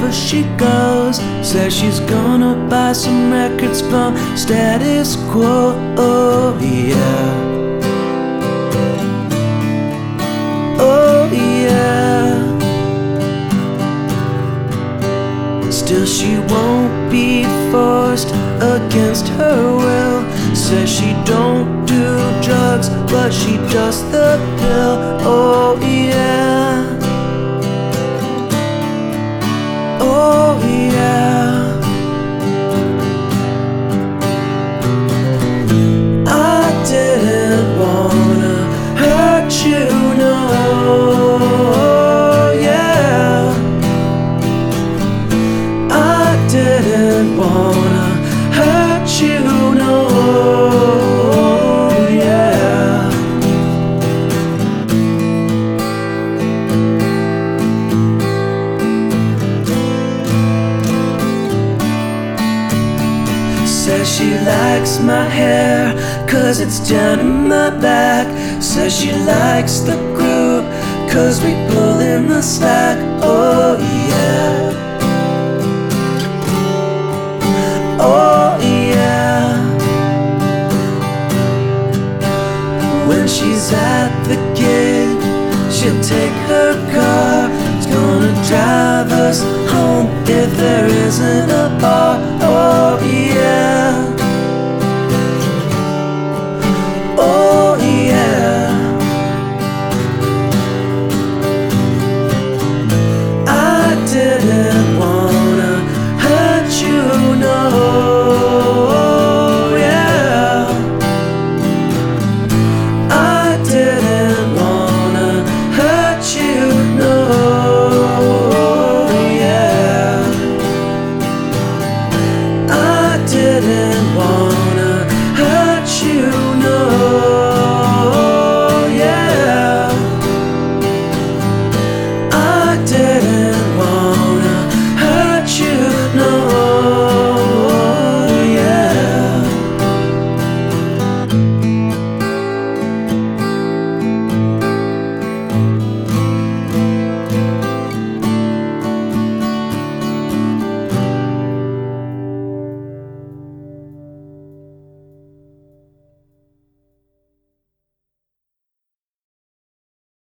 before she goes. Says she's gonna buy some records from Status Quo. Oh yeah, oh yeah. Still she won't be forced against her will. Says she don't do drugs, but she does the pill. Oh yeah, oh yeah. I didn't wanna hurt you, no. Yeah, I didn't wanna hurt you, no. Yeah, says she likes my hair, cause it's down in my back. Says she likes the group, cause we pull in the slack. Oh yeah, oh yeah. When she's at the gig, she'll take her car. It's gonna drive us home if there isn't a bar. Oh yeah.